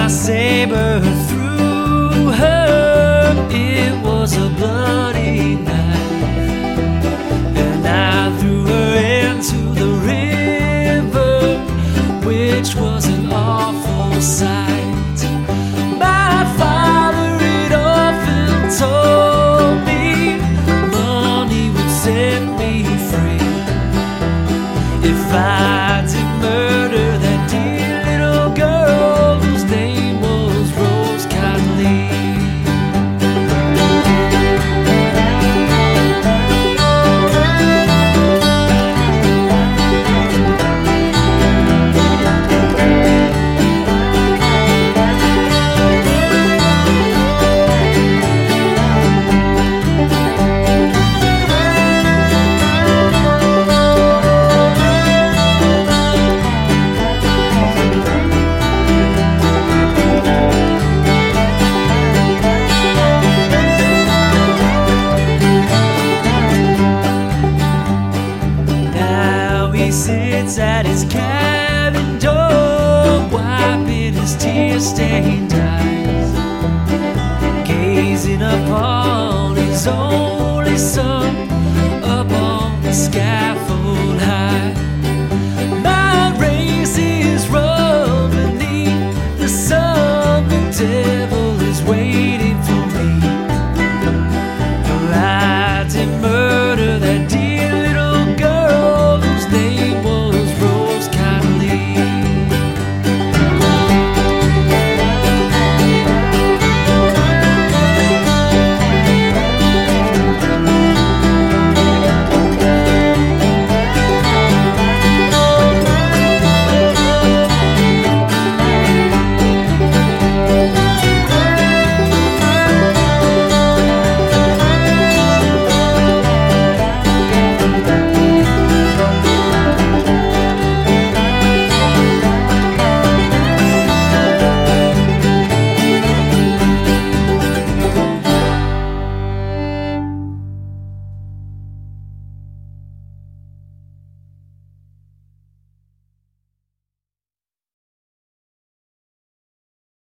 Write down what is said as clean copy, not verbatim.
saber through her. It was a bloody knife, and I threw her into the river, which was an awful sight. My father had often told me money would set me free if I did murder that dear little girl whose name was Rose Cotton Lee. He sits at his cabin door, wiping his tear-stained eyes, gazing upon his only son up on the scaffold.